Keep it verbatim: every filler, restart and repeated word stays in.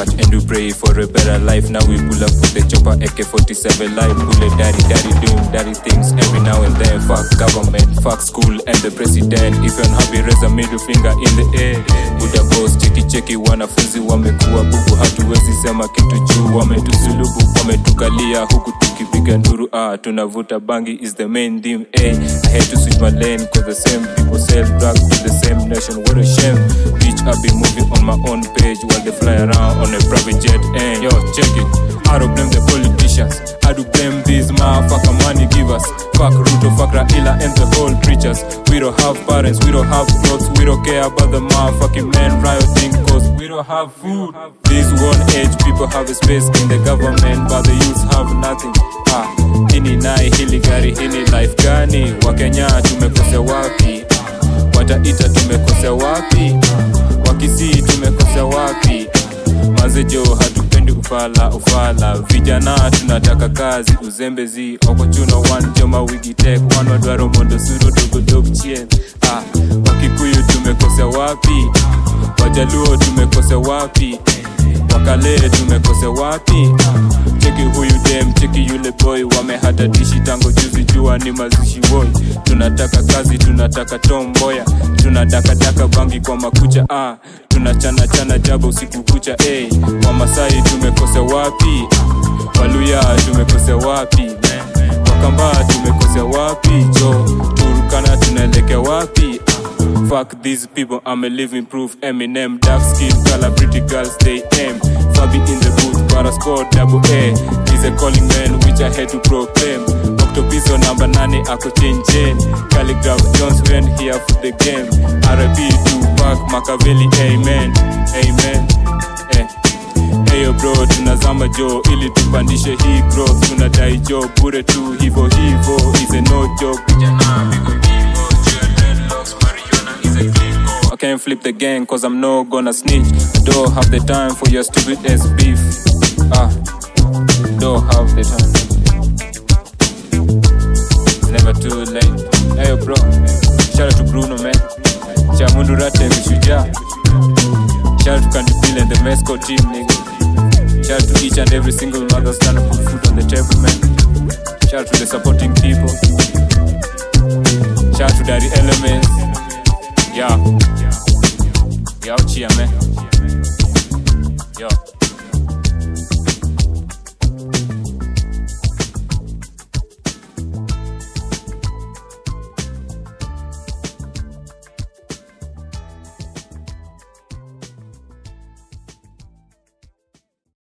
heart and we pray for a better life. Now we pull up with the chopper A K forty-seven life. Bullet daddy, daddy doing daddy things every now and then. Fuck government, fuck school and the president. If you're unhappy, raise a middle finger in the air. Buda boss, cheki cheki, wanafunzi wamekuwa bubu. Hatuwezi sema kitu juu, wametuzulubu, wametukalia huku tukipiga nduru. Ah, tunavuta bangi is the main theme. Eh, I had to switch my lane cause the same people sell drugs to the same nation. What a shame. Bitch, I be moving on my own page while they fly around on a private jet. Eh, yo, check it. I don't blame the politicians, I do blame these motherfucker money givers. Fuck Ruto, fuck Raila and the whole preachers. We don't have parents, we don't have clothes, we don't care about the motherfucking men rioting cause we don't have food. These one age people have a space in the government but the youth have nothing. Ah, hini nai hili gari hini life gani? Wakenya tumekosea wapi? Wataita tumekosea wapi? Wakisii tumekosea wapi? Mazejo hatupendi ufala ufala. Vijana tunataka kazi uzembezi. Okochuno one joma wigi tech one wadwaro mondo suro dogo dogo chien. Ah, Wakikuyu tumekosea wapi? Wajaluo tumekosea wapi? Wakale tumekosea wapi? Cheki huyu dem, cheki yule boy. Wamehatatisha tango juzi jua ni mazishi boy. Tunataka kazi, tunataka tomboya. Tunataka daka bangi kwa makucha. Ah, tunachana chana jabo usiku kucha. Eh, Wamasai tumekosea wapi? Waluya tumekosea wapi? Wakamba tumekosea wapi? Jo, Turkana tunaelekea wapi? Fuck these people, I'm a living proof. Eminem, dark skin, color, pretty girls, they aim. Fabi in the booth, but I scored double A. He's a calling man, which I had to proclaim. Octopizo number nine, ako chain chain. Calligraph Jones went here for the game. R I P Tupac, Machiavelli, amen, amen. Eh. Heyo bro, tunazama jo, ili tupandishe hii growth. Tunadai jo, bure tu, hivo hivo, is a no joke. I can't flip the gang cause I'm not gonna snitch. I don't have the time for your stupid ass beef. Ah, don't have the time. It's never too late. Hey bro, shout out to Bruno man. Chamundu Rate Mishuja. Shout out to Candy Bill and the Mesco team nigga. Shout out to each and every single mother stand to put food on the table man. Shout out to the support